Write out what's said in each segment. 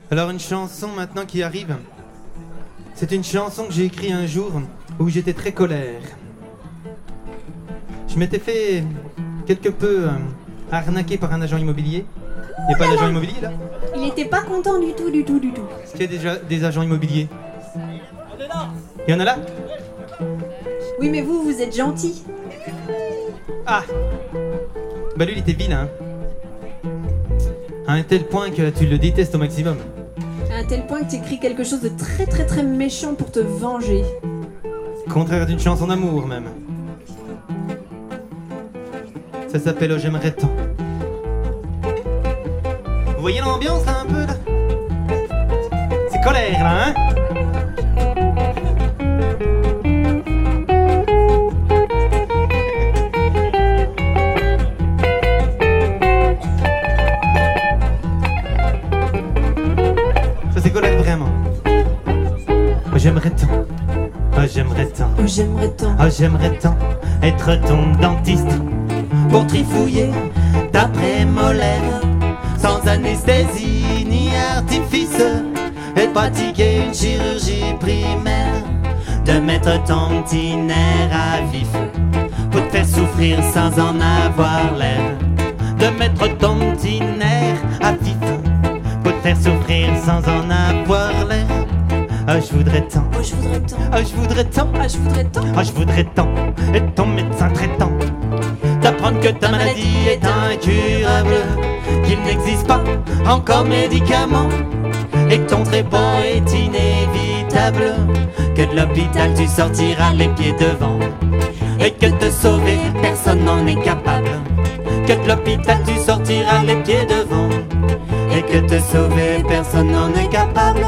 Alors une chanson maintenant qui arrive. C'est une chanson que j'ai écrite un jour où j'étais très colère. Je m'étais fait quelque peu arnaquer par un agent immobilier. Il n'y a pas d'agent immobilier là? Il était pas content du tout. Est-ce qu'il y a déjà des agents immobiliers? Il y en a là? Oui, mais vous êtes gentil. Ah! Bah lui il était vilain. À un tel point que tu le détestes au maximum. À un tel point que tu écris quelque chose de très méchant pour te venger. Contraire d'une chanson d'amour même. Ça s'appelle Oh j'aimerais tant. Vous voyez l'ambiance là un peu là? C'est colère là hein? Ça c'est colère vraiment. Oh j'aimerais tant. Oh j'aimerais tant. Oh j'aimerais tant. Oh j'aimerais tant être ton dentiste pour trifouiller ta prémolaire sans anesthésie ni artifice et pratiquer une chirurgie primaire, de mettre ton petit nerf à vif pour te faire souffrir sans en avoir l'air, de mettre ton petit nerf à vif pour te faire souffrir sans en avoir l'air. Oh je voudrais tant. Oh je voudrais tant. Oh je voudrais tant. Ah je voudrais tant. Oh je voudrais tant être ton médecin traitant, d'apprendre que ta maladie est incurable, qu'il n'existe pas encore médicament et que ton trépas est inévitable, que de l'hôpital tu sortiras les pieds devant et que te sauver personne n'en est capable, que de l'hôpital tu sortiras les pieds devant et que te sauver personne n'en est capable.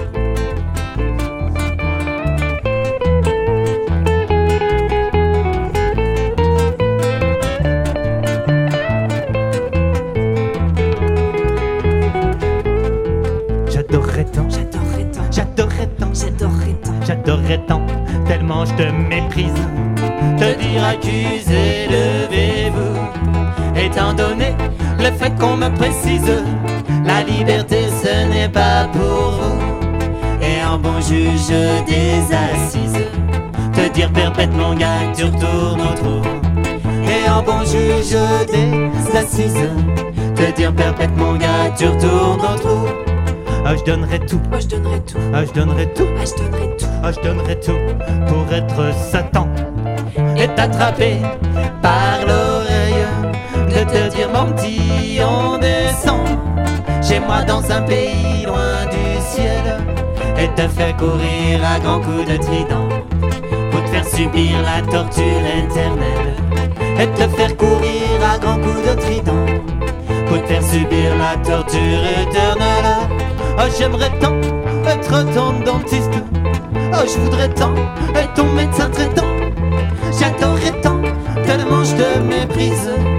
J'adorerais tant, J'adorerais tant. j'adorerais tant, J'adorerais tant. j'adorerais tant, tellement je te méprise, te dire accusé, levez-vous, étant donné le fait qu'on me précise, la liberté ce n'est pas pour vous, et en bon juge des assises, te dire perpète mon gars, tu retournes au trou, et en bon juge des assises, te dire perpète mon gars, tu retournes au trou. Ah je donnerais tout, Oh je donnerais tout. ah je donnerais tout, Ah je donnerais tout. ah je donnerais tout pour être Satan et t'attraper par l'oreille, de te dire mon petit on descend chez moi dans un pays loin du ciel, et te faire courir à grands coups de trident pour te faire subir la torture éternelle, et te faire courir à grands coups de trident pour te faire subir la torture éternelle. Oh j'aimerais tant être ton dentiste, oh je voudrais tant être ton médecin traitant, j'adorerais tant tellement je te méprise,